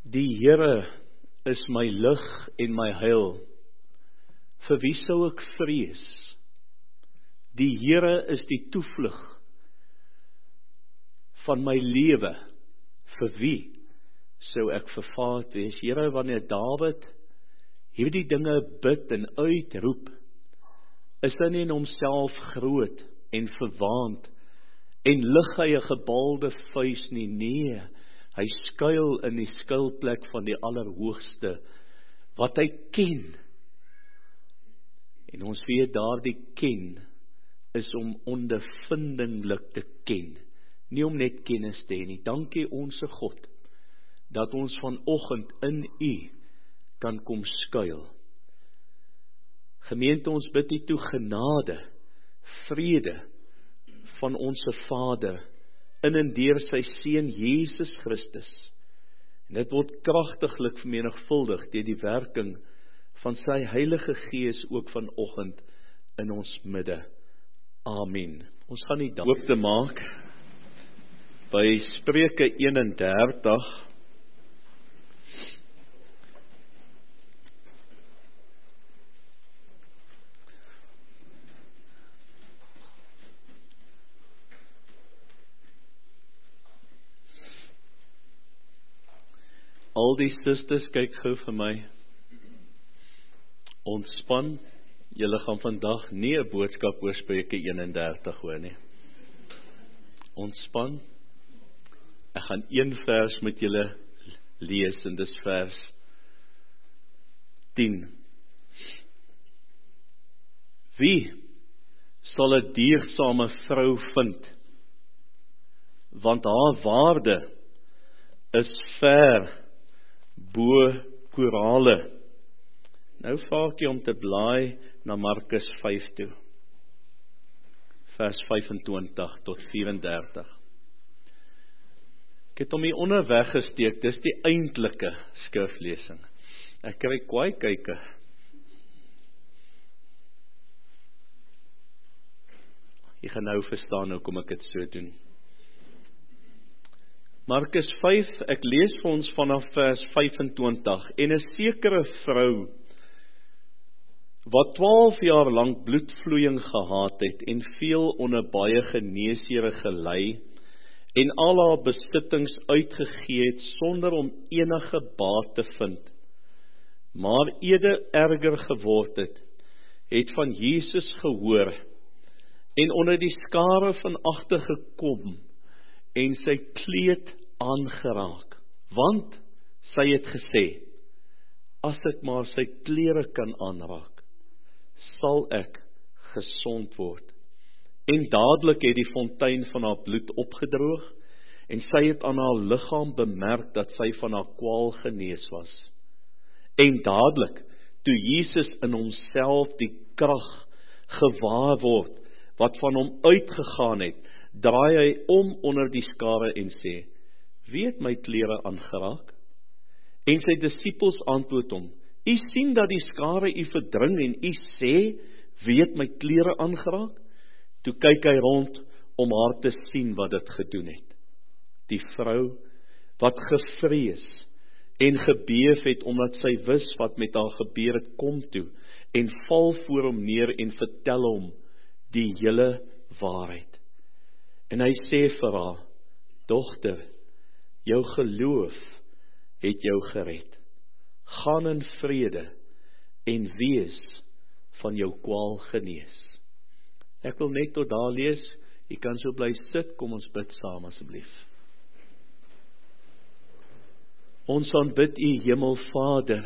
Die Here is my lig en my heil. Vir wie sou ek vrees? Die Here is die toevlug van my lewe. Vir wie sou ek vervaard wees? Here, wanneer Dawid hierdie dinge bid en uitroep, is hy nie in homself groot en verwaand en lig hy 'n gebalde vuis nie. Nee, hy skuil in die skuilplek van die Allerhoogste, wat hy ken. En ons weet daardie ken is om ondervindinglik te ken, nie om net kennis te hê nie. Dankie onsse God, dat ons vanoggend in U kan kom skuil. Gemeente, ons bid U toe genade, vrede van onsse Vader, in en deur sy Seun Jesus Christus. En dit word kragtiglik vermenigvuldig deur die werking van sy Heilige Gees ook vanoggend in ons midde. Amen. Ons gaan die doop te maak by Spreuke 31. Al die susters, kyk gou vir my. Ontspan, julle gaan vandag nie 'n boodskap oor Spreuke 31 hoor nie. Ontspan. Ek gaan een vers met julle lees en dis vers 10. Wie sal 'n diersame vrou vind? Want haar waarde is ver bo korale. Nou vra ek jy om te blaai na Markus 5 toe. Vers 25 tot 34. Ek het hom hier onderweg gesteek, dis die eintlike skriflesing. Ek kry kwaai kyke. Jy gaan nou verstaan hoekom ek dit so doen. Markus 5, ek lees vir ons vanaf vers 25. En 'n sekere vrou, wat 12 jaar lank bloedvloeiing gehad het, en veel onder baie geneesere gelei, en al haar besittings uitgegee het, sonder om enige baat te vind, maar eerder erger geword het van Jesus gehoor, en onder die skare van agter gekom, en sy kleed aangeraak, want sy het gesê, as ek maar sy klere kan aanraak, sal ek gesond word. En dadelik het die fontein van haar bloed opgedroog, en sy het aan haar liggaam bemerk dat sy van haar kwaal genees was. En dadelik, toe Jesus in homself die krag gewaar word, wat van hom uitgegaan het, draai hy om onder die skare en sê, wie het my klere aangeraak? En sy disippels antwoord hom, u sien dat die skare u verdring en u sê, wie het my klere aangeraak? Toe kyk hy rond om haar te sien wat dit gedoen het. Die vrou wat gevrees en gebeef het omdat sy wis wat met haar gebeur het, kom toe en val voor hom neer en vertel hom die hele waarheid. En hy sê vir haar, dogter, jou geloof het jou gered. Gaan in vrede en wees van jou kwaal genees. Ek wil net tot daar lees, jy kan so bly sit, kom ons bid saam asseblief. Ons aanbid U Hemelvader,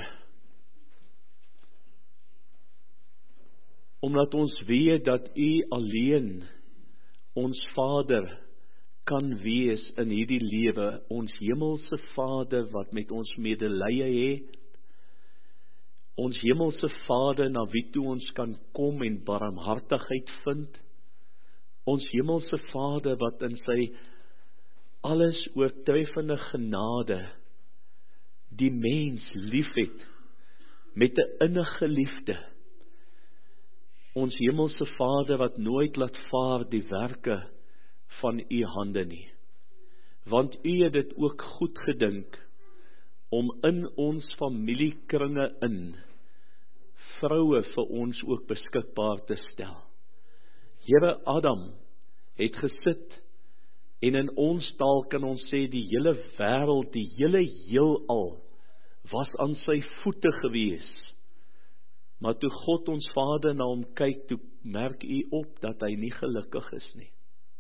omdat ons weet dat U alleen ons Vader kan wees in hierdie lewe, ons hemelse Vader wat met ons medelee het, ons hemelse Vader na wie toe ons kan kom en barmhartigheid vind, ons hemelse Vader wat in sy alles oortreffende genade die mens liefhet met 'n innige liefde, ons hemelse Vader wat nooit laat vaar die werke van U hande nie, want U het dit ook goed gedink om in ons familiekringe vroue vir ons ook beskikbaar te stel. Here, Adam het gesit en in ons taal kan ons sê die hele wêreld, die hele heelal was aan sy voete gewees. Maar toe God ons Vader na hom kyk, toe merk u op dat hy nie gelukkig is nie.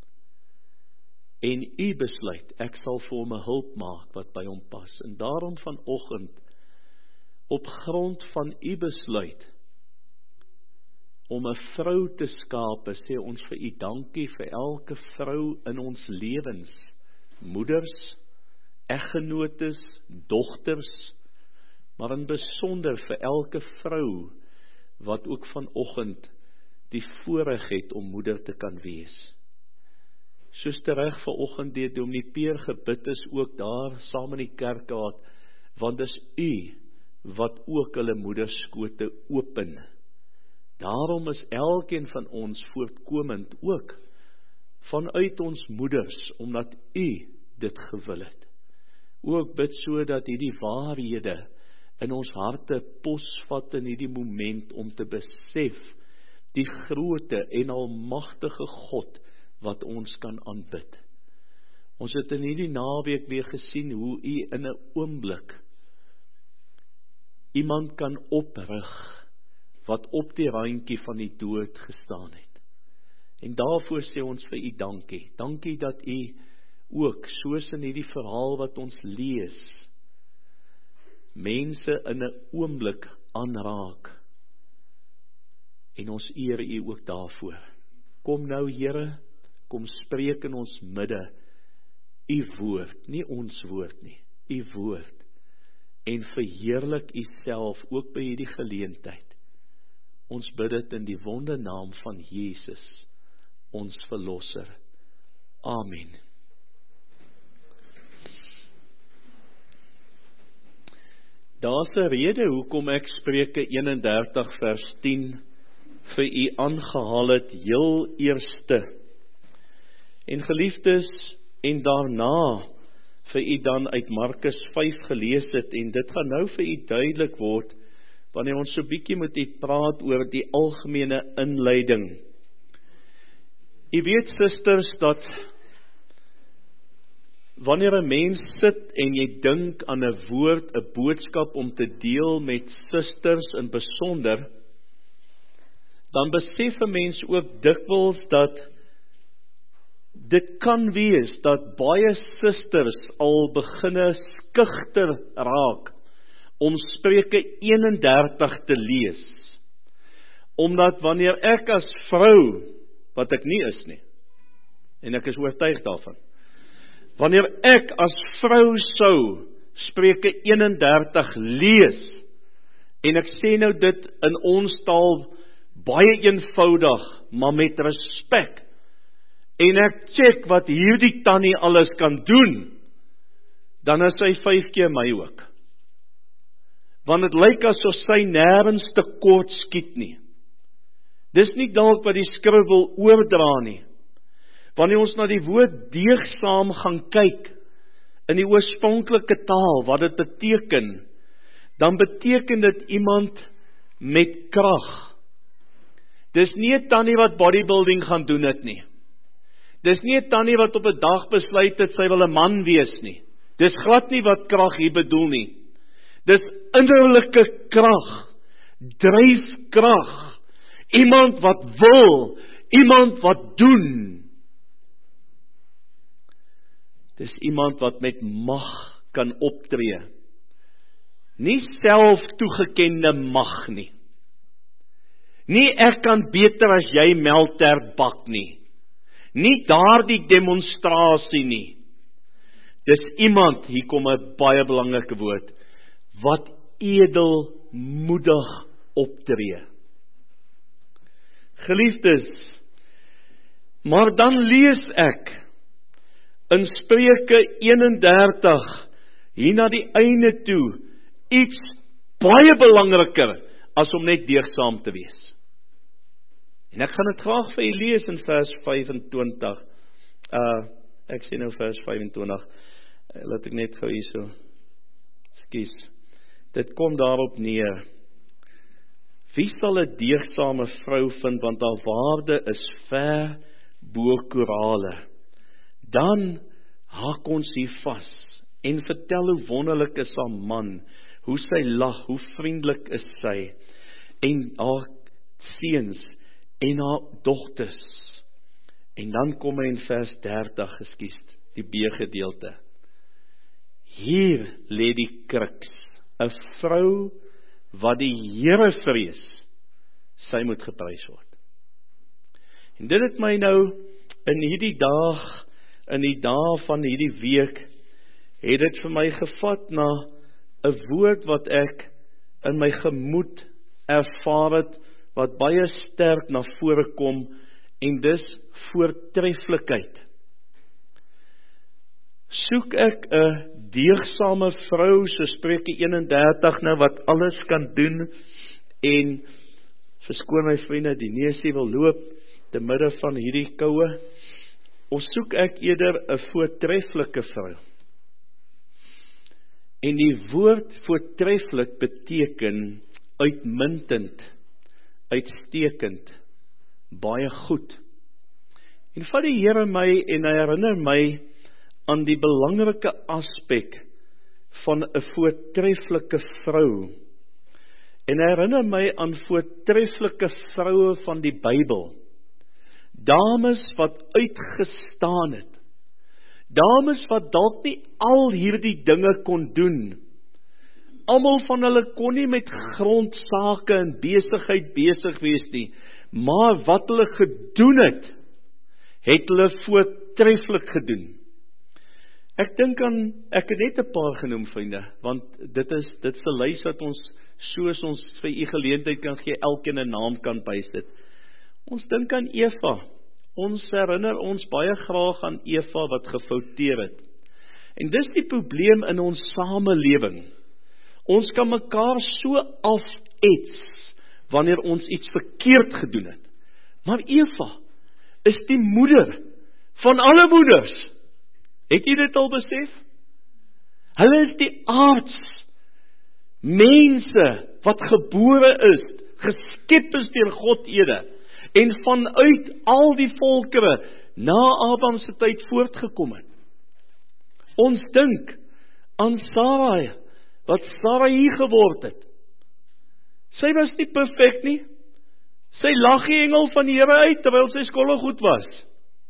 En u besluit, ek sal vir hom 'n hulp maak wat by hom pas. En daarom vanoggend, op grond van u besluit, om 'n vrou te skape, sê ons vir u dankie vir elke vrou in ons lewens, moeders, eggenotes, dogters, maar in besonder vir elke vrou, wat ook vanoggend die voorreg het om moeder te kan wees. Soos tereg vanoggend deur Dominee Peer gebid is ook daar saam in die kerkraad, want dis u wat ook hulle moederskote open. Daarom is elkeen van ons voortkomend ook vanuit ons moeders, omdat u dit gewil het. Ook bid so dat hierdie waarhede in ons harte posvat in hierdie moment om te besef die groote en almagtige God wat ons kan aanbid. Ons het in hierdie naweek weer gesien hoe u in 'n oomblik iemand kan oprig wat op die randjie van die dood gestaan het. En daarvoor sê ons vir u dankie. Dankie dat u ook, soos in hierdie verhaal wat ons lees, mense in 'n oomblik aanraak. En ons eer u ook daarvoor. Kom nou, Here, kom spreek in ons midde u woord, nie ons woord nie, u woord. En verheerlik u self ook by hierdie geleentheid. Ons bid dit in die wondernaam van Jesus, ons verlosser. Amen. Daar's 'n rede hoekom ek Spreuke 31 vers 10 vir u aangehaal het, heel eerste. En geliefdes, en daarna vir u dan uit Markus 5 gelees het, en dit gaan nou vir u duidelik word, wanneer ons so bietjie met u praat oor die algemene inleiding. U weet, susters, dat wanneer 'n mens sit en jy dink aan 'n woord, 'n boodskap om te deel met susters in besonder, dan besef 'n mens ook dikwels dat dit kan wees dat baie susters al beginne skugter raak om Spreuke 31 te lees. Omdat wanneer ek as vrou, wat ek nie is nie, en ek is oortuig daarvan, wanneer ek as vrou sou Spreuke 31 lees, en ek sê nou dit in ons taal baie eenvoudig, maar met respek, en ek check wat hierdie tannie alles kan doen, dan is sy 5 keer my ook. Want het lyk asof sy nêrens te kort skiet nie. Dis nie dalk wat die skrif wil oordra nie. Wanneer ons na die woord deegsaam gaan kyk, in die oorspronklike taal, wat dit beteken, dan beteken dit iemand met krag. Dis nie 'n tannie wat bodybuilding gaan doen het nie. Dis nie 'n tannie wat op 'n dag besluit het sy wil 'n man wees nie. Dis glad nie wat krag hier bedoel nie. Dis innerlike krag, dryfkrag, iemand wat wil, iemand wat doen. Dis iemand wat met mag kan optree. Nie self toegekende mag nie. Nie ek kan beter as jy melktert bak nie. Nie daardie demonstrasie nie. Dis iemand, hier kom 'n baie belangrike woord, wat edelmoedig optree. Geliefdes, maar dan lees ek in Spreuke 31 hier na die einde toe iets baie belangriker as om net deegsaam te wees. En ek gaan dit graag vir u lees in vers 25. Ek sê nou vers 25. Laat ek net gou hierso Dit kom daarop neer. Wie sal 'n deegsame vrou vind, want haar waarde is ver bo korale. Dan hak ons hier vas en vertel hoe wonderlik is haar man, hoe sy lag, hoe vriendelik is sy, en haar seuns en haar dogters. En dan kom hy in vers 30, die B-gedeelte. Hier lê die kruks, 'n vrou wat die Here vrees, sy moet geprys word. En dit het my nou in hierdie dae van hierdie week, het dit vir my gevat na 'n woord wat ek in my gemoed ervaar het, wat baie sterk na vore kom, en dis voortreffelikheid. Soek ek 'n deegsame vrou, so Spreuke 31 nou, wat alles kan doen, en verskoon my vriende, die neusie wil loop, te midde van hierdie koue, of soek ek eerder 'n voortreffelike vrou? En die woord voortreffelik beteken uitmuntend, uitstekend, baie goed. En vat die Here my en hy herinner my aan die belangrike aspek van 'n voortreffelike vrou. En hy herinner my aan voortreffelike vroue van die Bybel. Dames wat uitgestaan het. Dames wat dalk nie al hierdie dinge kon doen. Almal van hulle kon nie met grondsake en besigheid besig wees nie, maar wat hulle gedoen het hulle voortreffelik gedoen. Ek dink ek het net 'n paar genoem, vriende, want dit is 'n lys wat ons, soos ons vir u geleentheid kan gee, elkeen 'n naam kan bysit. Ons dink aan Eva. Ons herinner ons baie graag aan Eva wat gefouteer het. En dis die probleem in ons samelewing. Ons kan mekaar so afets wanneer ons iets verkeerd gedoen het. Maar Eva is die moeder van alle moeders. Het jy dit al besef? Hulle is die aards, mense wat gebore is, geskep is deur God ede, en vanuit al die volkere na Abraham se tyd voortgekom het. Ons dink aan Sarai, wat Sarai geword het. Sy was nie perfek nie. Sy lag die engel van die Here uit, terwyl sy skollegoed was.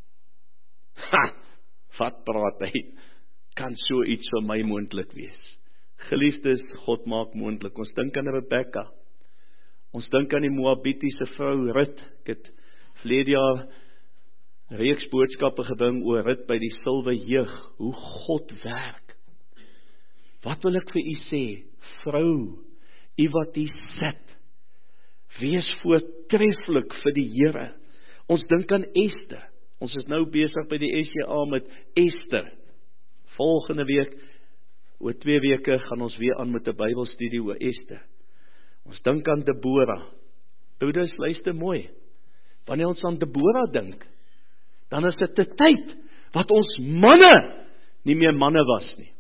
Wat praat hy? Kan so iets vir my moontlik wees? Geliefdes, God maak moontlik. Ons dink aan Rebekka. Ons dink aan die Moabitiese vrou Rut. Ek het verlede jaar reeks boodskappe gebring oor Rut by die Silwe Jeug, hoe God werk. Wat wil ek vir u sê? Vrou, u wat u sit, wees voortreffelik vir die Here. Ons dink aan Ester. Ons is nou besig by die SJA met Ester. Volgende week, oor 2 weke, gaan ons weer aan met 'n Bybelstudie oor Ester. Ons dink aan Deborah. Broeders, luister mooi. Wanneer ons aan Deborah dink, dan is dit 'n tyd wat ons manne nie meer manne was nie.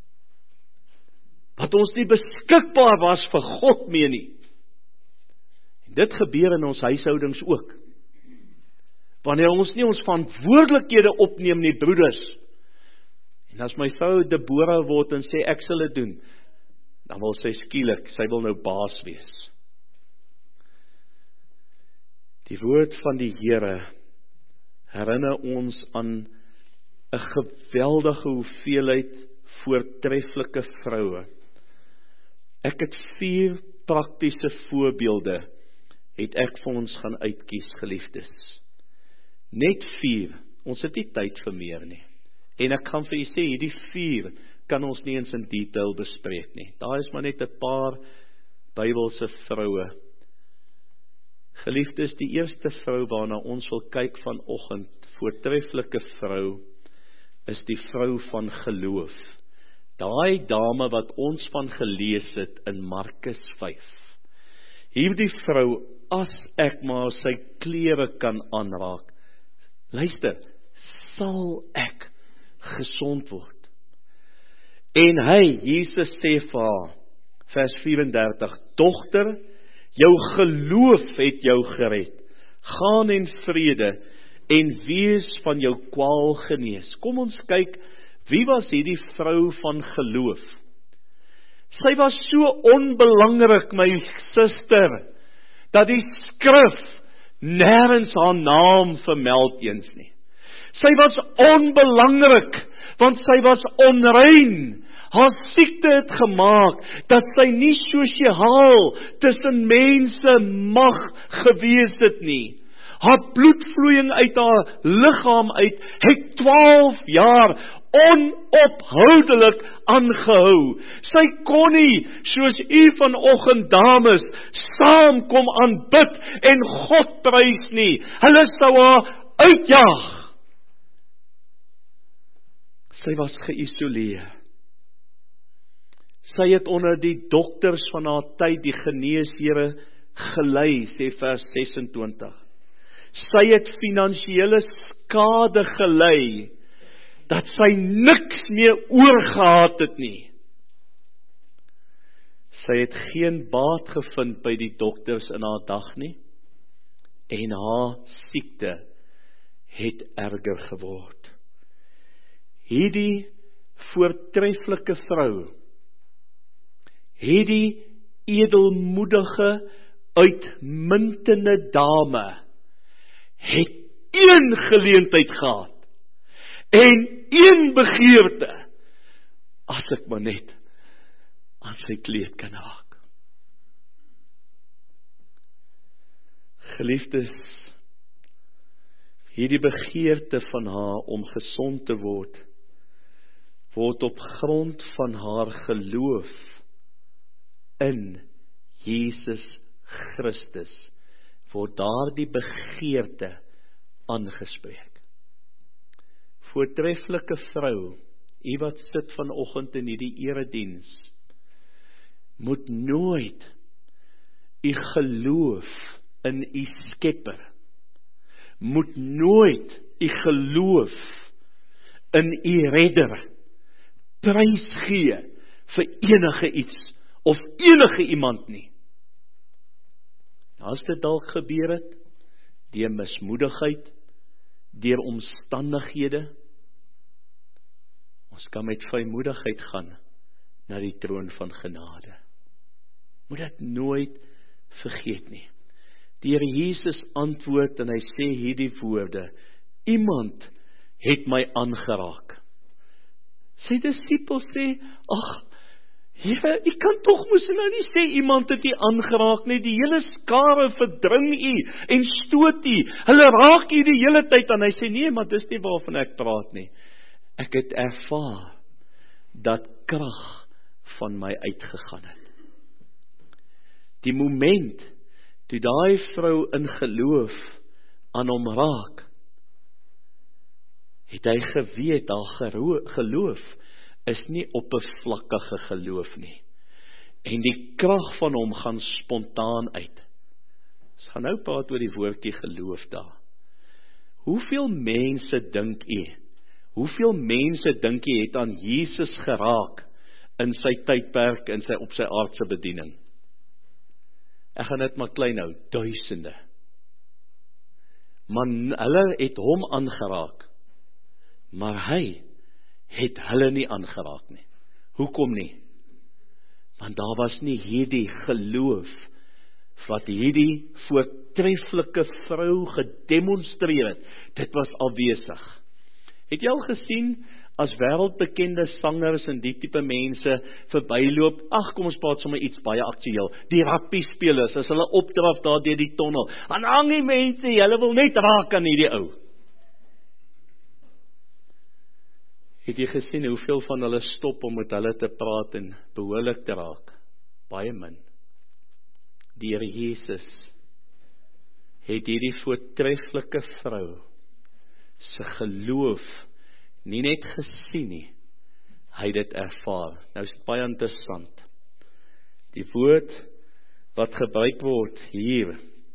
Wat ons nie beskikbaar was vir God meer nie. En dit gebeur in ons huishoudings ook. Wanneer ons nie ons verantwoordelikhede opneem nie, broeders. En as my vrou Deborah word en sê ek sal dit doen, dan wil sy skielik, sy wil nou baas wees. Die woord van die Here herinner ons aan 'n geweldige hoeveelheid voortreffelike vroue. Ek het 4 praktiese voorbeelde, het ek vir ons gaan uitkies, geliefdes. Net 4, ons het nie tyd vir meer nie. En ek gaan vir u sê, hierdie 4 kan ons nie eens in detail bespreek nie. Daar is maar net 'n paar Bybelse vroue. Geliefdes, die eerste vrou waarna ons wil kyk vanoggend, voortreffelike vrou, is die vrou van geloof. Daai dame wat ons van gelees het in Markus 5. Hierdie vrou, as ek maar sy klere kan aanraak, luister, sal ek gesond word. En Jesus sê vir haar, vers 34, dogter, jou geloof het jou gered. Gaan in vrede en wees van jou kwaal genees. Kom ons kyk, wie was hierdie vrou van geloof? Sy was so onbelangrik, my suster, dat die skrif nêrens haar naam vermeld eens nie. Sy was onbelangrik, want sy was onrein. Haar siekte het gemaak, dat sy nie sosiaal tussen mense mag gewees het nie. Haar bloedvloeiing uit haar liggaam uit, het 12 jaar onophoudelik aangehou. Sy kon nie, soos u vanoggend dames, saamkom aanbid en God prys nie. Hulle sou haar uitjaag. Sy was geïsoleer. Sy het onder die dokters van haar tyd, die geneeshere, gelei, sê vers 26. Sy het finansiële skade gelei, dat sy niks meer oorgehad het nie. Sy het geen baat gevind by die dokters in haar dag nie, en haar siekte het erger geword. Hierdie voortreffelike vrou, hierdie edelmoedige, uitmuntende dame, het een geleentheid gehad, en een begeerte, as ek maar net aan sy kleed kan haak. Geliefdes, hierdie begeerte van haar om gesond te word op grond van haar geloof in Jesus Christus, word daardie begeerte aangespreek. Voortreffelike vrou, u wat sit vanoggend in hierdie erediens, moet nooit u geloof in u Skepper, moet nooit u geloof in u Redder prys gee vir enige iets of enige iemand nie. As dit dalk gebeur het, deur mismoedigheid, deur omstandighede, ons kan met vrymoedigheid gaan na die troon van genade. Moet dit nooit vergeet nie. Die Here Jesus antwoord en hy sê hierdie woorde, iemand het my aangeraak. Sy disippels sê, ag, Here, u kan tog mos nou nie sê iemand het u aangeraak nie, die hele skare verdring u en stoot u, hulle raak u die hele tyd aan. Hy sê, nee, maar dis nie waarvan ek praat nie. Ek het ervaar dat krag van my uitgegaan het. Die moment toe daai vrou in geloof aan hom raak, het hy geweet, haar geloof is nie oppervlakkige geloof nie. En die krag van hom gaan spontaan uit. Ons gaan nou praat oor die woordjie geloof daar. Hoeveel mense dink u het aan Jesus geraak in sy tydperk, op sy aardse bediening? Ek gaan dit maar klein hou, duisende. Maar hulle het hom aangeraak, maar hy het hulle nie aangeraak nie. Hoekom nie? Want daar was nie hierdie geloof wat hierdie voortreffelike vrou gedemonstreer het. Dit was afwesig. Het jy al gesien, as wêreldbekende sangers en die tipe mense verbyloop, kom ons praat sommer iets baie aktueel, die rugby spelers, as hulle opdraf daar deur die tonnel, en hang die mense, hulle wil net raak aan hierdie ou. Het jy gesien hoeveel van hulle stop om met hulle te praat en behoorlik te raak? Baie min. Die Here Jesus het hierdie voortreffelike vrou se geloof nie net gesien nie, hy het dit ervaar. Nou is dit baie interessant. Die woord wat gebruik word hier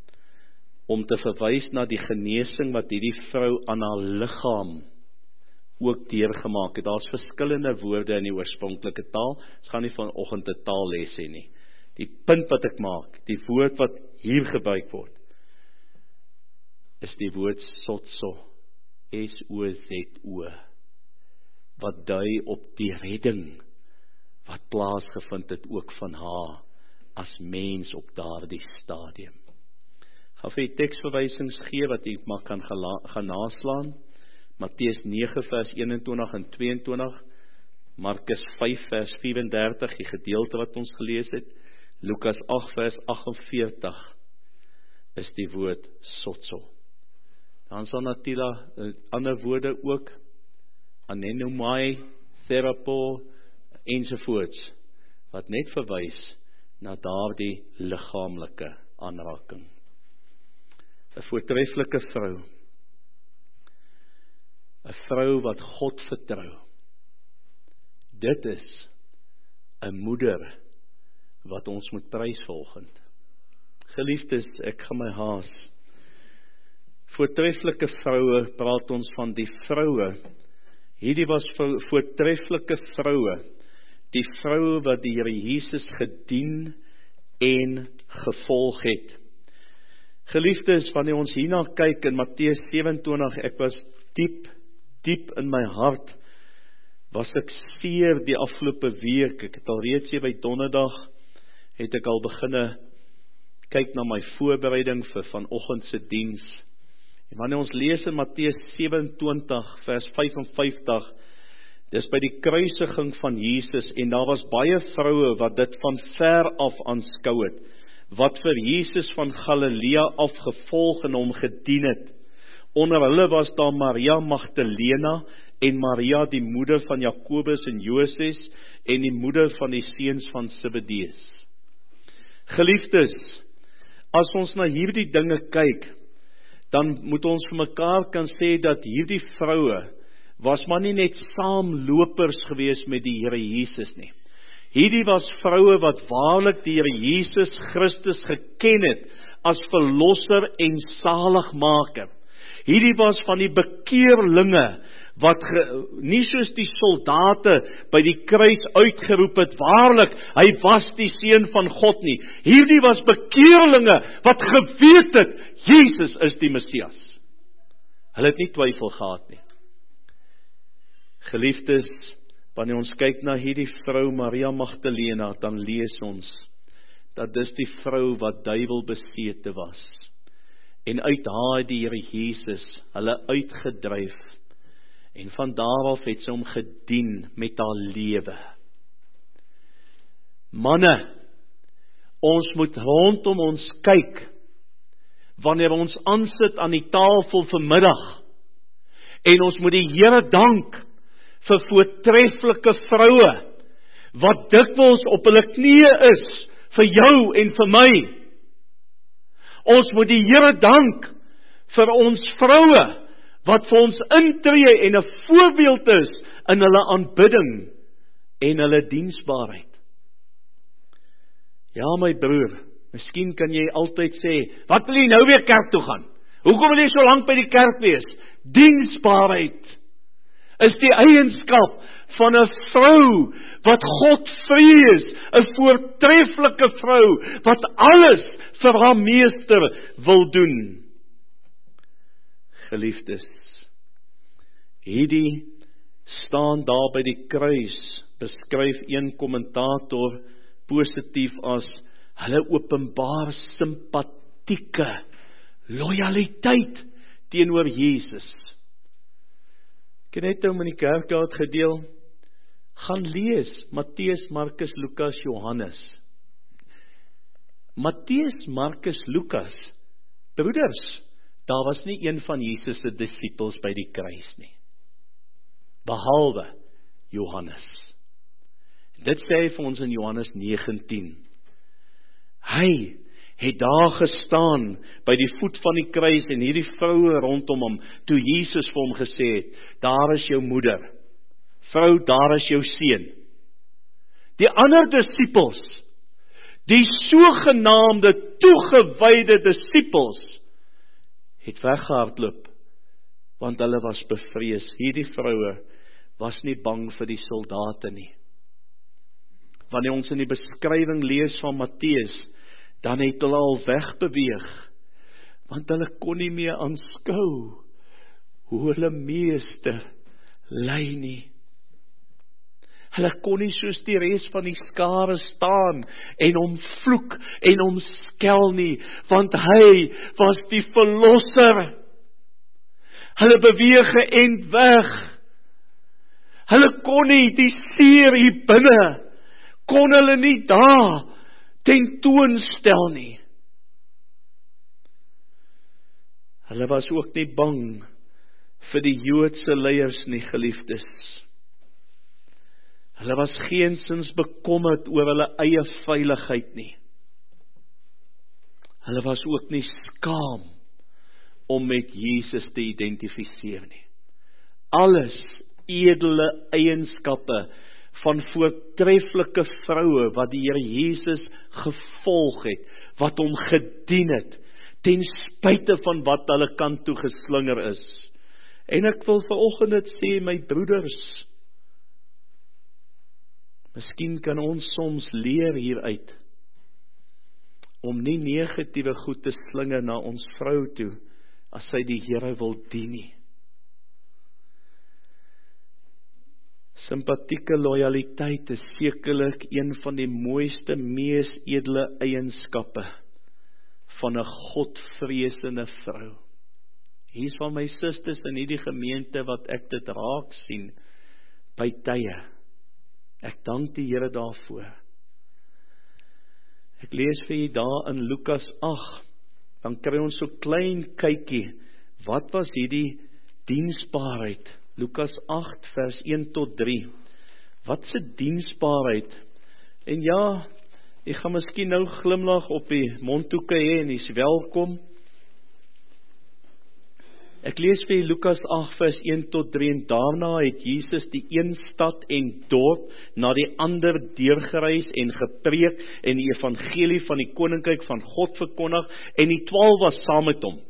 om te verwys na die genesing wat hierdie vrou aan haar liggaam ook deurgemaak het. Daar's verskillende woorde in die oorspronklike taal. Ons gaan nie vanoggend 'n taalles hê nie. Die punt wat ek maak, die woord wat hier gebruik word, is die woord sotso, S-O-Z-O, wat dui op die redding wat plaasgevind het ook van haar as mens op daardie stadium. Ek gaan vir die teksverwysings gee wat jy maar kan gaan naslaan. Matteus 9 vers 21 en 22, Markus 5 vers 34, die gedeelte wat ons gelees het, Lukas 8 vers 48 is die woord sotso. Dan sal natuurlik ander woorde ook, anenomai, therapo, ensovoorts, wat net verwys na daardie liggaamlike aanraking. 'n voortreffelike vrou, 'n vrou wat God vertrou. Dit is 'n moeder wat ons moet prys volgend. Geliefdes, ek gaan my haas. Voortreffelike vroue, praat ons van die vroue. Hierdie was voortreffelike vroue, die vroue wat die Here Jesus gedien en gevolg het. Geliefdes, wanneer ons hierna kyk in Matteus 27, ek was diep in my hart, was ek seer die afgelope week. Ek het al reeds hier by donderdag, het ek al beginne kyk na my voorbereiding vir vanoggend se diens. En wanneer ons lees in Matteus 27 vers 55, dis by die kruisiging van Jesus, en daar was baie vroue wat dit van ver af aanskou het, wat vir Jesus van Galilea af gevolg en hom gedien het. Onder hulle was daar Maria Magdalena en Maria die moeder van Jakobus en Joses en die moeder van die seuns van Zebedeus. Geliefdes, as ons na hierdie dinge kyk, dan moet ons vir mekaar kan sê dat hierdie vroue was maar nie net saamlopers gewees met die Here Jesus nie. Hierdie was vroue wat waarlik die Here Jesus Christus geken het as verlosser en saligmaker. Hierdie was van die bekeerlinge wat nie soos die soldate by die kruis uitgeroep het, waarlik, hy was die seun van God nie. Hierdie was bekeerlinge wat geweet het, Jesus is die Messias. Hulle het nie twyfel gehad nie. Geliefdes, wanneer ons kyk na hierdie vrou Maria Magdalena, dan lees ons, dat dis die vrou wat duiwelbesete was. En uit haar die Here Jesus hulle uitgedryf, en van daar af het sy hom gedien met haar lewe. Manne, ons moet rondom ons kyk, wanneer ons aansit aan die tafel vanmiddag, en ons moet die Here dank vir voortreffelike vroue, wat dikwels op hulle knieë is, vir jou en vir my. Ons moet die Here dank vir ons vroue, wat vir ons intree en 'n voorbeeld is in hulle aanbidding en hulle diensbaarheid. Ja, my broer, miskien kan jy altyd sê, wat wil jy nou weer kerk toe gaan? Hoekom wil jy so lank by die kerk wees? Diensbaarheid is die eienskap van 'n vrou wat God vrees, 'n voortreffelike vrou wat alles vir haar meester wil doen. Geliefdes, hierdie staan daar by die kruis, beskryf een kommentator positief as hulle openbaar simpatieke lojaliteit teenoor Jesus. Ek het net in die kerk het gedeel, gaan lees Matteus, Markus, Lukas, Johannes. Matteus, Markus, Lukas, broeders, daar was nie een van Jesus se disippels by die kruis nie, behalwe Johannes. Dit sê hy vir ons in Johannes 19. Hy het daar gestaan by die voet van die kruis en hierdie vroue rondom hom, toe Jesus vir hom gesê het, daar is jou moeder, vrou, daar is jou seun. Die ander disippels, die sogenaamde toegewyde disippels, het weggehardloop want hulle was bevrees. Hierdie vroue was nie bang vir die soldate nie. Wanneer ons in die beskrywing lees van Matteus, dan het hulle al wegbeweeg, want hulle kon nie meer aanskou hoe hulle meester ly nie. Hulle kon nie soos die res van die skare staan en hom vloek en hom skel nie, want hy was die verlosser. Hulle beweeg geënd weg. Hulle kon nie die seer hier binne, kon hulle nie daar tentoonstel nie. Hulle was ook nie bang vir die Joodse leiers nie, geliefdes. Hulle was geensins bekommerd oor hulle eie veiligheid nie. Hulle was ook nie skaam om met Jesus te identifiseer nie. Alles edele eienskappe van voortreffelike vroue wat die Here Jesus gevolg het, wat hom gedien het, ten spyte van wat hulle kant toe geslinger is. En ek wil vanoggend dit sê, my broeders, miskien kan ons soms leer hieruit, om nie negatiewe goed te slinger na ons vrou toe, as sy die Here wil dien nie. Sympathieke loyaliteit is sekerlik een van die mooiste, mees edele eienskappe van 'n godvreesende vrou. Hier is van my susters in hierdie gemeente wat ek dit raak sien by tye. Ek dank die Here daarvoor. Ek lees vir julle daar in Lukas 8, dan kry ons so klein kykie, wat was hierdie diensbaarheid? Lukas 8 vers 1 tot 3. Wat se diensbaarheid? En ja, ek gaan miskien nou glimlag op die mondhoeke hê en is welkom. Ek lees vir Lukas 8 vers 1 tot 3 en daarna het Jesus die een stad en dorp na die ander deurgereis en gepreek en die evangelie van die koninkryk van God verkondig en die 12 was saam met hom.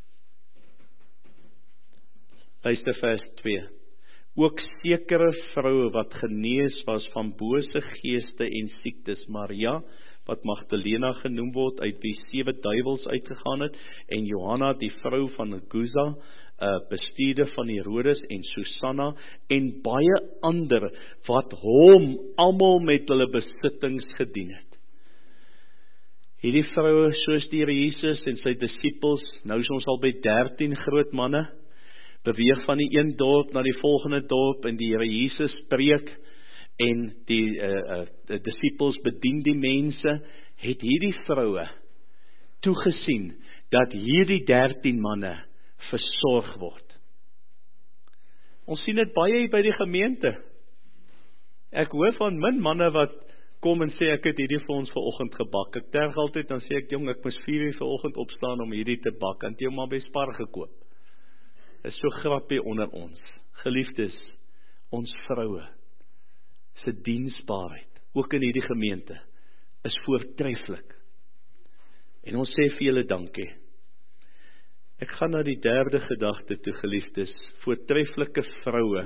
Luister vers 2. Ook sekere vroue wat genees was van bose geeste en siektes, Maria, wat Magdalena genoem word, uit wie 7 duiwels uitgegaan het, en Johanna, die vrou van Guza, bestuurder van Herodes, en Susanna, en baie ander, wat hom almal met hulle besittings gedien het. Hierdie vroue, soos die Here Jesus en sy disippels, nou is ons al by 13 groot manne, beweeg van die een dorp na die volgende dorp, en die Here Jesus preek, en die disippels bedien die mense, het hierdie vroue toegesien, dat hierdie 13 manne versorg word. Ons sien dit baie by die gemeente. Ek hoor van min manne wat kom en sê, ek het hierdie vir ons vanoggend gebak. Ek terg altyd, dan sê ek, jong, ek moes 4 uur vanoggend opstaan om hierdie te bak, en het jy maar by Spar gekoop. Is so grappie onder ons. Geliefdes, ons vroue se diensbaarheid, ook in hierdie gemeente, is voortreffelik. En ons sê vir julle dankie. Ek gaan na die 3de gedagte toe, geliefdes, voortreffelike vroue,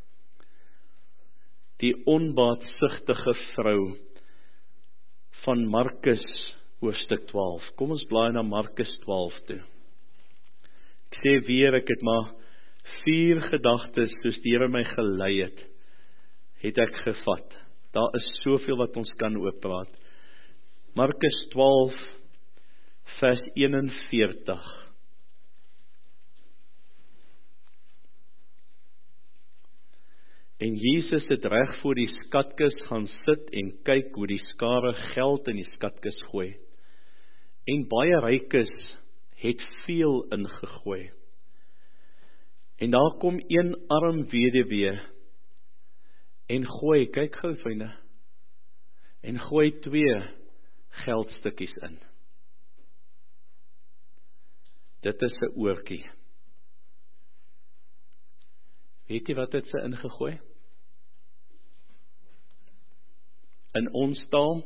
die onbaatsigtige vrou van Markus hoofstuk 12. Kom ons blaai na Markus 12 toe. Ek sê weer, ek het maar 4 gedagtes, soos die Here my gelei het ek gevat. Daar is soveel wat ons kan oorpraat. Markus 12 vers 41. En Jesus het reg voor die skatkis gaan sit en kyk hoe die skare geld in die skatkis gooi. En baie rykes het veel ingegooi. En daar kom een arm weduwee en gooi, kyk gou vriende, en gooi 2 geldstukkies in. Dit is 'n oortjie. Weet jy wat het sy ingegooi? In ons taal,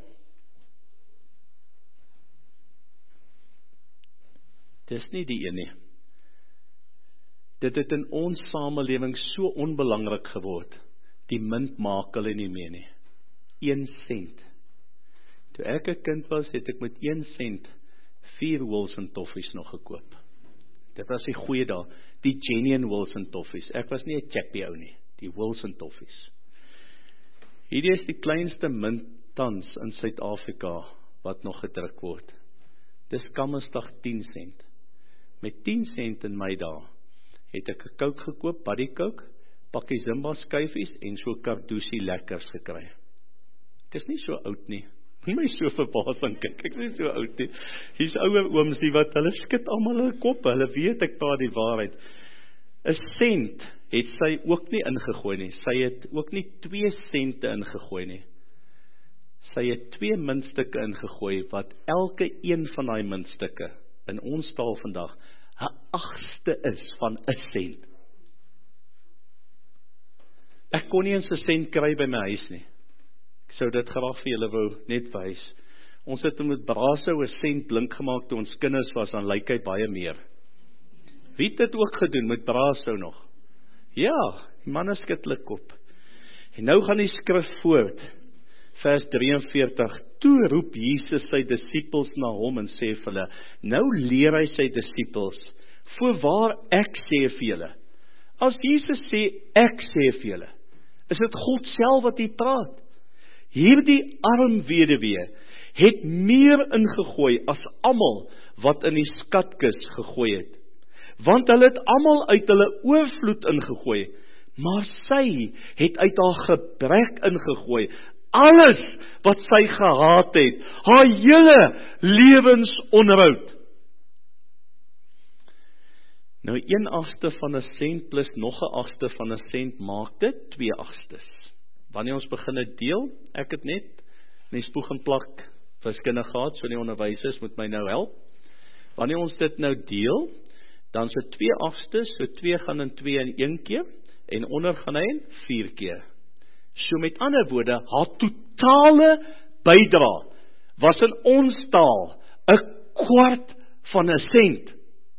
dis nie die een nie. dit het in ons samelewing so onbelangrik geword. Die munt maak hulle nie meer nie. 1 sent. Toe ek 'n kind was, het ek met 1 sent 4 Wilson Toffees nog gekoop. Dit was die goeie dae, die genuine Wilson Toffees. Ek was nie 'n chappie ou nie, die Wilson Toffees. Hierdie is die kleinste munt tans in Suid-Afrika wat nog gedruk word. Dis kammersdag 10 sent. Met 10 sent in my dae het ek 'n Coke gekoop, Buddy Coke, pakkie Zimba skyfies en so Carducci lekkers gekry. Ek is nie so oud nie. Nie my so verbaas aan kyk, ek is nie so oud nie. Hier's ouer ooms die wat, hulle skud almal hulle kop, hulle weet ek praat die waarheid. 'n Sent het sy ook nie ingegooi nie, sy het ook nie 2 sente ingegooi nie. Sy het 2 muntstukke ingegooi, wat elke een van daai muntstukke, in ons taal vandag, 'n 8ste is van 'n sent. Ek kon nie eens 'n sent kry by my huis nie. Ek sou dit graag vir julle wou net wys. Ons het met Brasou 'n sent blink gemaak toe ons kinders was, dan lyk hy baie meer. Wie het dit ook gedoen met Brasou nog? Ja, die manne skud hulle kop. En nou gaan die skrif voort. Vers 43, toe roep Jesus sy disippels na hom en sê vir hulle, nou leer hy sy disippels, voorwaar ek sê vir julle. As Jesus sê, ek sê vir julle, is dit God self wat hier praat. Hierdie arm weduwee het meer ingegooi as almal wat in die skatkis gegooi het. Want hulle het almal uit hulle oorvloed ingegooi, maar sy het uit haar gebrek ingegooi, alles wat sy gehaat het, haar hele lewensonderhoud. Nou 1/8 van 'n sent plus nog 'n 8ste van 'n sent maak dit 2/8. Wanneer ons begin deel, ek het net in die spoeg en plak wiskunde gehad, so die onderwysers moet my nou help. Wanneer ons dit nou deel, dan is dit 2/8, so 2 gaan in 2 in 1 keer, en onder gaan hy in 4 keer. So met ander woorde, haar totale bydra was in ons taal 1/4 van 'n sent.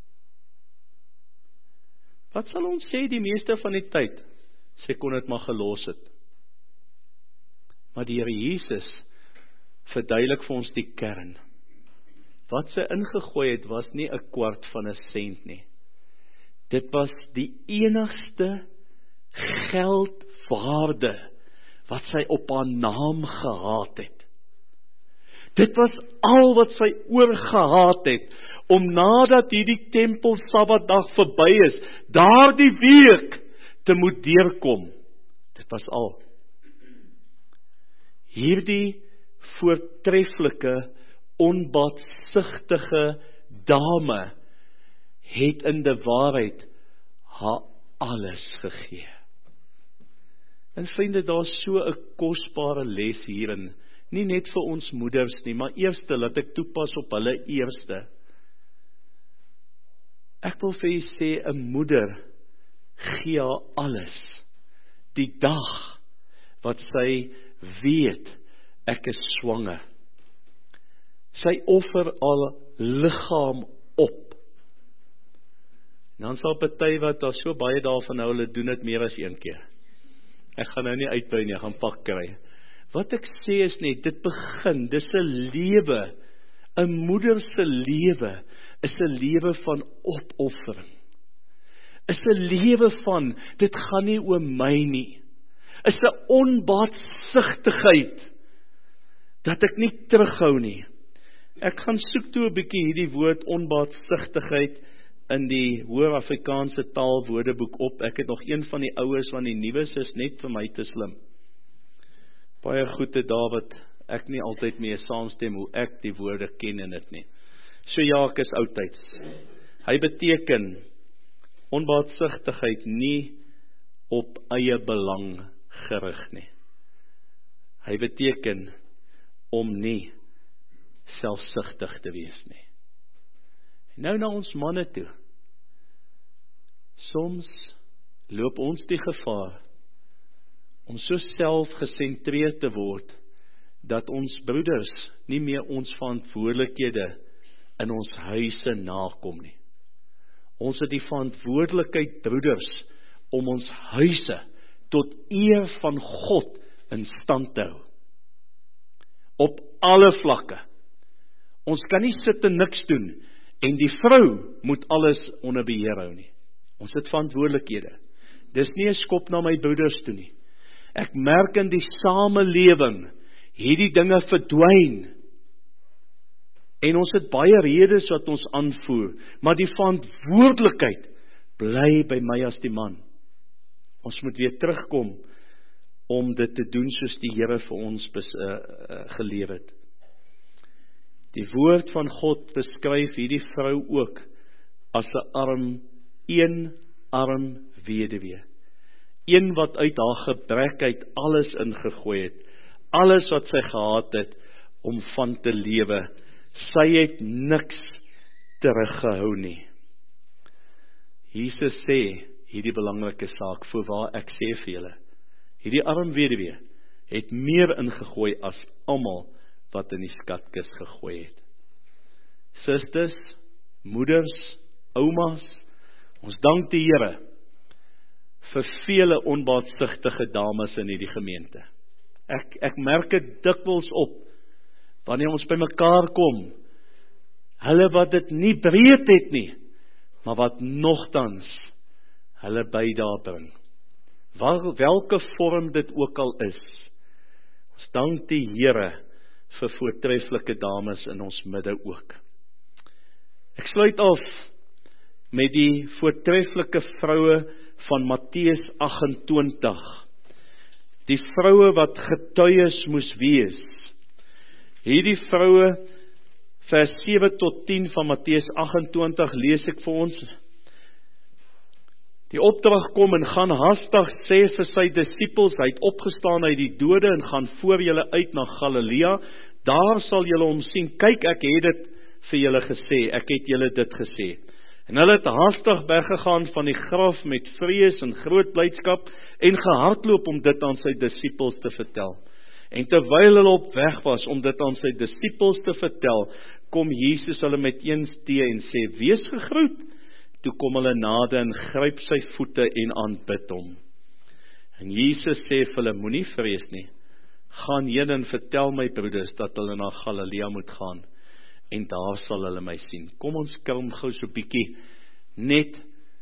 Wat sal ons sê die meeste van die tyd? Sy kon dit maar gelos het. Maar die Here Jesus verduidelik vir ons die kern. Wat sy ingegooi het, was nie 1/4 van 'n sent nie. Dit was die enigste geldwaarde wat sy op haar naam gehaat het. Dit was al wat sy oorgehaat het, om nadat hierdie tempel Sabbatdag verby is, daardie week te moet deurkom. Dit was al. Hierdie voortreffelike, onbaatsigtige dame het in die waarheid haar alles gegee. En vriende, daar is so 'n kosbare les hierin, nie net vir ons moeders nie, maar eerste, laat ek toepas op hulle eerste. Ek wil vir julle sê, 'n moeder gee haar alles, die dag wat sy weet, ek is swanger. Sy offer al liggaam op. Dan sal party wat daar so baie daarvan hou, hulle doen dit meer as 1 keer. Ek gaan nou nie uitbrei nie, ek gaan pak kry. Wat ek sê is net, dit begin, dis 'n lewe, 'n moeder se lewe, is 'n lewe van opoffering. Is 'n lewe van, dit gaan nie oor my nie. Is 'n onbaatsigtigheid, dat ek nie terughou nie. Ek gaan soek toe 'n bietjie hierdie woord onbaatsigtigheid in die Hoër Afrikaanse Taal Woordeboek op. Ek het nog een van die oues, want die nuus is net vir my te slim. Baie goede daar wat ek nie altyd mee saamstem hoe ek die woorde ken en dit nie. So ja, ek is oudtyds. Hy beteken onbaatsigtigheid nie op eie belang gerig nie. Hy beteken om nie selfsugtig te wees nie. Nou na ons manne toe. Soms loop ons die gevaar om so selfgesentreerd te word, dat ons broeders nie meer ons verantwoordelikhede in ons huise nakom nie. Ons het die verantwoordelikheid, broeders, om ons huise tot eer van God in stand te hou. Op alle vlakke. Ons kan nie sit en niks doen, en die vrou moet alles onder beheer hou nie. Ons het verantwoordelikhede. Dis nie 'n skop na my broeders toe nie. Ek merk in die samelewing, hierdie dinge verdwyn. En ons het baie redes wat ons aanvoer, maar die verantwoordelikheid bly by my as die man. Ons moet weer terugkom om dit te doen soos die Here vir ons geleef het. Die woord van God beskryf hierdie vrou ook as 'n een arm weduwee. Een wat uit haar gebrek uit alles ingegooi het, alles wat sy gehad het om van te lewe. Sy het niks teruggehou nie. Jesus sê hierdie belangrike saak, voorwaar ek sê vir julle, hierdie arm weduwee het meer ingegooi as almal wat in die skatkis gegooi het. Susters, moeders, oumas, ons dank die Here vir vele onbaatsigtige dames in hierdie gemeente. Ek merk dit dikwels op, wanneer ons by mekaar kom, hulle wat dit nie breed het nie, maar wat nogtans hulle by daar bring. Welke vorm dit ook al is, ons dank die Here vir voortreffelike dames in ons midde ook. Ek sluit af met die voortreffelike vroue van Matteus 28. Die vroue wat getuies moes wees. Hierdie vroue, vers 7 tot 10 van Matteus 28, lees ek vir ons. Die opdrag kom en gaan haastig sê vir sy disippels, hy het opgestaan uit die dode en gaan voor julle uit na Galilea, daar sal julle hom sien. Kyk, ek het dit vir julle gesê, ek het julle dit gesê. En hulle het haastig weggegaan van die graf met vrees en groot blydskap en gehardloop om dit aan sy disippels te vertel. En terwyl hulle op weg was om dit aan sy disippels te vertel, kom Jesus hulle met eens teë en sê, wees gegroet. Toe kom hulle nader en gryp sy voete en aanbid hom. En Jesus sê vir hulle, moenie vrees nie. Gaan heen en vertel my broeders dat hulle na Galilea moet gaan. En daar sal hulle my sien. Kom ons klim gou so bietjie net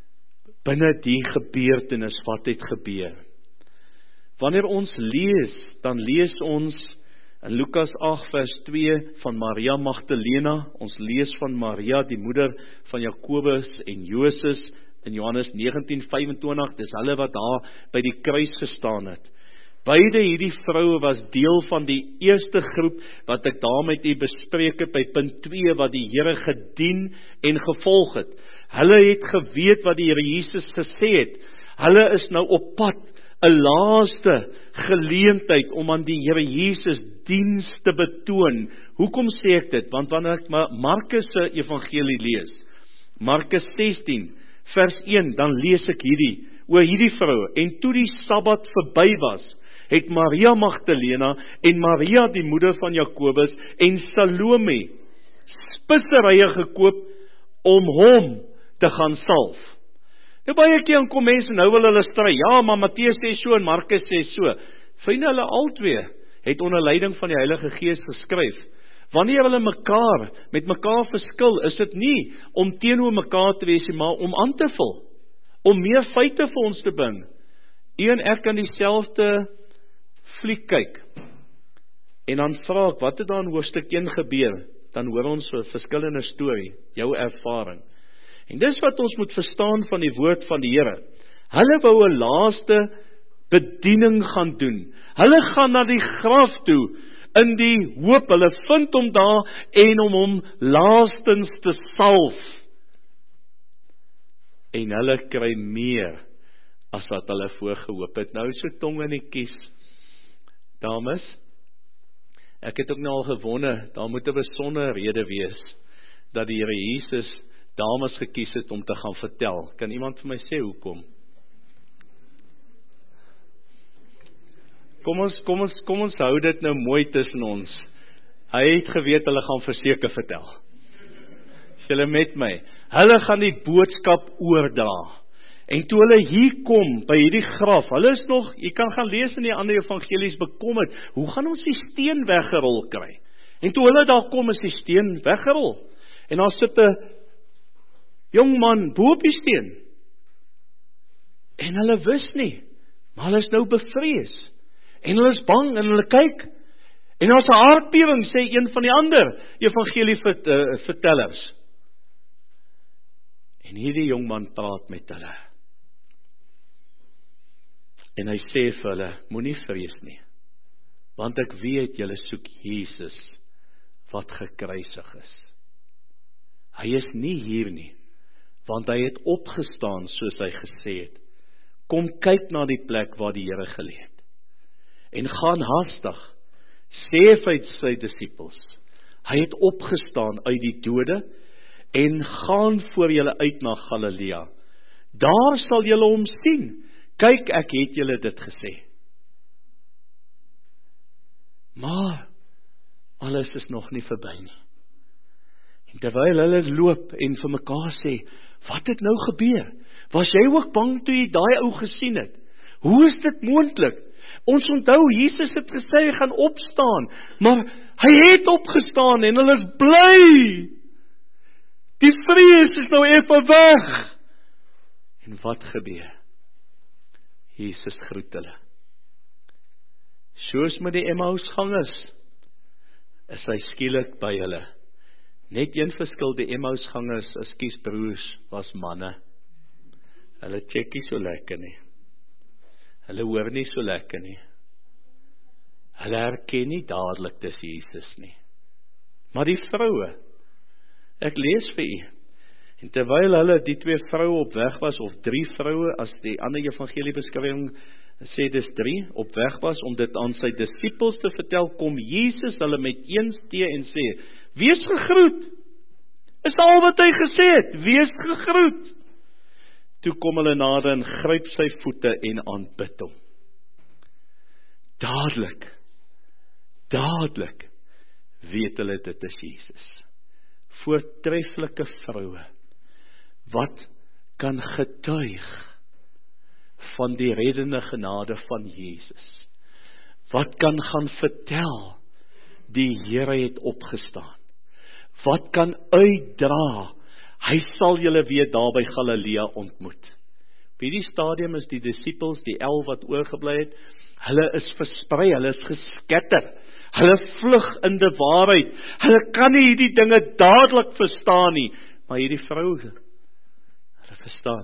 binne die gebeurtenis wat het gebeur. Wanneer ons lees, dan lees ons in Lukas 8 vers 2 van Maria Magdalena. Ons lees van Maria, die moeder van Jakobus en Joses in Johannes 19:25. Dis hulle wat daar by die kruis gestaan het. Beide hierdie vroue was deel van die eerste groep wat ek daar met u bespreek het by punt 2 wat die Here gedien en gevolg het. Hulle het geweet wat die Here Jesus gesê het. Hulle is nou op pad, 'n laaste geleentheid om aan die Here Jesus diens te betoon. Hoekom sê ek dit? Want wanneer ek Markus se evangelie lees, Markus 16 vers 1, dan lees ek oor hierdie vroue. En toe die Sabbat verby was, het Maria Magdalena en Maria die moeder van Jakobus en Salome speserye gekoop om hom te gaan salf. Nou baie keer kom mense, nou wil hulle stry, ja, maar Matteus sê so en Markus sê so. Vriende, hulle albei het onder leiding van die Heilige Gees geskryf. Wanneer hulle met mekaar verskil, is dit nie om teenoor mekaar te wees, maar om aan te vul, om meer feite vir ons te bring. U en ek kan dieselfde fliek kyk, en dan vra ek, wat het daar in hoofstuk 1 gebeur? Dan hoor ons 'n verskillende storie, jou ervaring. En dis wat ons moet verstaan van die woord van die Here. Hulle wou 'n laaste bediening gaan doen. Hulle gaan na die graf toe, in die hoop, hulle vind hom daar, en om hom laastens te salf. En hulle kry meer, as wat hulle voorgehoop het. Nou so tong in die kies. Dames, ek het ook nou al gewonde, daar moet 'n besondere rede wees, dat die Here Jesus dames gekies het om te gaan vertel. Kan iemand vir my sê hoekom? Kom ons hou dit nou mooi tussen ons. Hy het geweet hulle gaan verseker vertel. Is julle met my? hulle gaan die boodskap oordra. En toe hulle hier kom, by hierdie graf, hulle is nog, jy kan gaan lees in die ander evangelies bekommerd, hoe gaan ons die steen weggerol kry? En toe hulle daar kom, is die steen weggerol. En daar sit 'n jong man bo op die steen. En hulle wis nie, maar hulle is nou bevrees. En hulle is bang, en hulle kyk. En daar's 'n aardbewing, sê een van die ander evangelievertellers. En hierdie jong man praat met hulle. En hy sê vir hulle, moenie vrees nie, want ek weet julle soek Jesus wat gekruisig is. Hy is nie hier nie, want hy het opgestaan soos hy gesê het. Kom kyk na die plek waar die Here gelê het. En gaan haastig, sê vir sy disippels, hy het opgestaan uit die dode, en gaan voor julle uit na Galilea. Daar sal julle hom sien. Kyk, ek het julle dit gesê. Maar alles is nog nie verby nie. En terwyl hulle loop en vir mekaar sê, wat het nou gebeur? Was jy ook bang toe jy daai ou gesien het? Hoe is dit moontlik? Ons onthou, Jesus het gesê hy gaan opstaan, maar hy het opgestaan en hulle is bly. Die vrees is nou effe weg. En wat gebeur? Jesus groet hulle. Soos met die Emmausgangers, is hy skielik by hulle. Net een verskil, die Emmausgangers, ekskuus broers, was manne. Hulle check nie so lekker nie. Hulle hoor nie so lekker nie. Hulle herken nie dadelik dis Jesus nie. Maar die vroue, ek lees vir u, en terwyl hulle die 2 vroue op weg was, of 3 vroue, as die ander evangeliebeskrywing sê dis 3, op weg was, om dit aan sy disippels te vertel, kom Jesus hulle met een steen en sê, wees gegroet, is al wat hy gesê het, wees gegroet. Toe kom hulle nader en gryp sy voete en aanbid hom. Dadelik, weet hulle dit is Jesus. Voortreffelike vroue, wat kan getuig van die reddende genade van Jesus? Wat kan gaan vertel, die Here het opgestaan? Wat kan uitdra, hy sal julle weer daar by Galilea ontmoet? Op hierdie stadium is die disippels, die 11 wat oorgebly het, hulle is versprei, hulle is geskatter, hulle vlug in die waarheid, hulle kan nie hierdie dinge dadelik verstaan nie, maar hierdie vrou, hulle verstaan.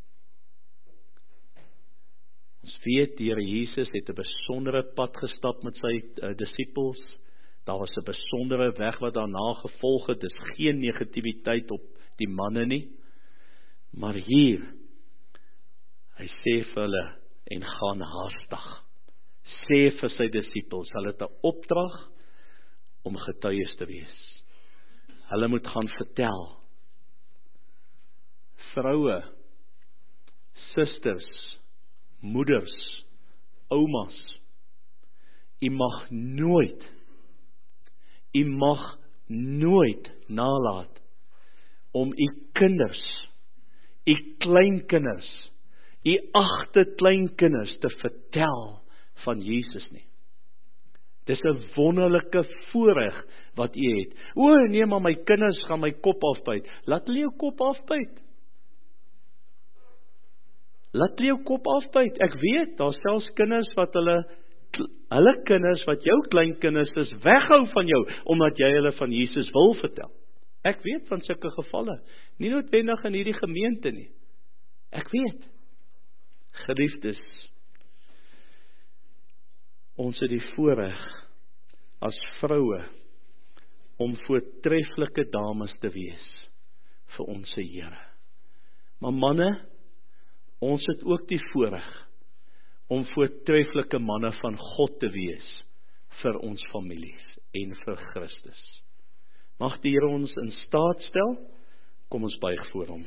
Ons weet, die Here Jesus het 'n besondere pad gestap met sy disippels. Daar was 'n besondere weg wat daarna gevolg het. Dis geen negativiteit op die manne nie. Maar hier, hy sê vir hulle, en gaan haastig. Sê vir sy disippels, hulle het 'n opdrag om getuies te wees. Hulle moet gaan vertel. Vroue, susters, moeders, oumas, u mag nooit nalat om u kinders, u kleinkinders, u agterkleinkinders te vertel van Jesus nie. Dis 'n wonderlike voorreg wat u het. O nee, maar my kinders gaan my kop afbyt. Laat hulle jou kop afbyt. Laat hulle jou kop afbyt. Ek weet, daar selfs kinders wat hulle kinders wat jou kleinkinders is, weghou van jou, omdat jy hulle van Jesus wil vertel. Ek weet van sulke gevalle. Nie noodwendig in hierdie gemeente nie. Ek weet. Geliefdes, ons het die voorreg as vroue om voortreffelike dames te wees vir ons Here. Maar manne, ons het ook die voorreg om voortreffelike manne van God te wees vir ons families en vir Christus. Mag die Here ons in staat stel. Kom ons buig voor hom.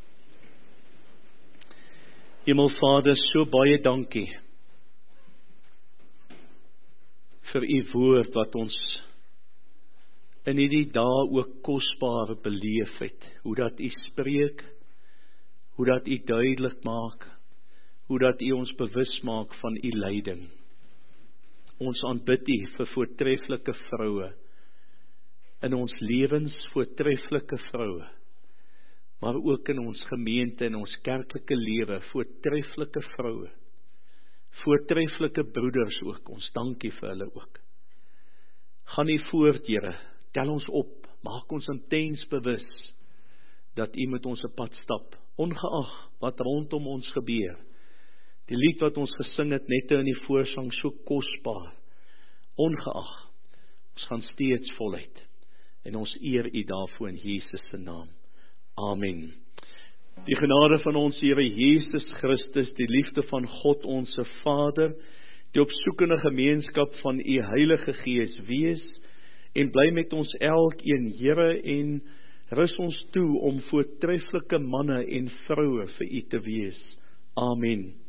Hemelvader, so baie dankie vir u woord wat ons in hierdie dae ook kosbaar beleef het, hoe dat U spreek, hoe dat U duidelik maak, hoe dat U ons bewus maak van U leiding. Ons aanbid U vir voortreffelike vroue, in ons lewens voortreffelike vroue, maar ook in ons gemeente en ons kerklike lewe voortreffelike vroue, voortreffelike broeders ook, ons dankie vir hulle ook. Gaan U voort, Here, tel ons op, maak ons intens bewus, dat U met ons 'n pad stap, ongeag wat rondom ons gebeur. Die lied wat ons gesing het net in die voorsang, so kosbaar, ongeag, ons gaan steeds voluit, en ons eer U daarvoor in Jesus se naam. Amen. Die genade van ons Here Jesus Christus, die liefde van God ons Vader, die opsoekende gemeenskap van U Heilige Gees wees, en bly met ons elkeen, Here, en rus ons toe om voortreffelike manne en vroue vir U te wees. Amen.